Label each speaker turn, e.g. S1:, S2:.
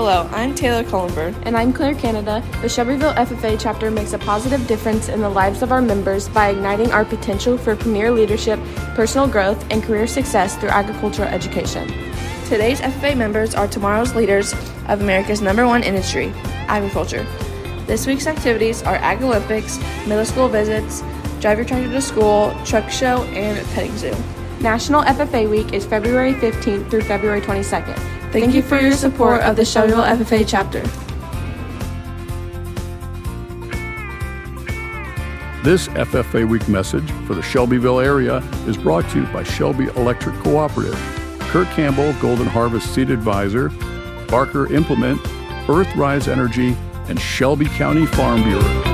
S1: Hello, I'm Taylor Cullenberg.
S2: And I'm Claire Canada. The Shelbyville FFA chapter makes a positive difference in the lives of our members by igniting our potential for premier leadership, personal growth, and career success through agricultural education.
S1: Today's FFA members are tomorrow's leaders of America's #1 industry, agriculture. This week's activities are Ag Olympics, middle school visits, drive your tractor to school, truck show, and petting zoo.
S2: National FFA Week is February 15th through February 22nd.
S1: Thank you for your support of the Shelbyville FFA chapter.
S3: This FFA Week message for the Shelbyville area is brought to you by Shelby Electric Cooperative, Kurt Campbell, Golden Harvest Seed Advisor, Barker Implement, Earthrise Energy, and Shelby County Farm Bureau.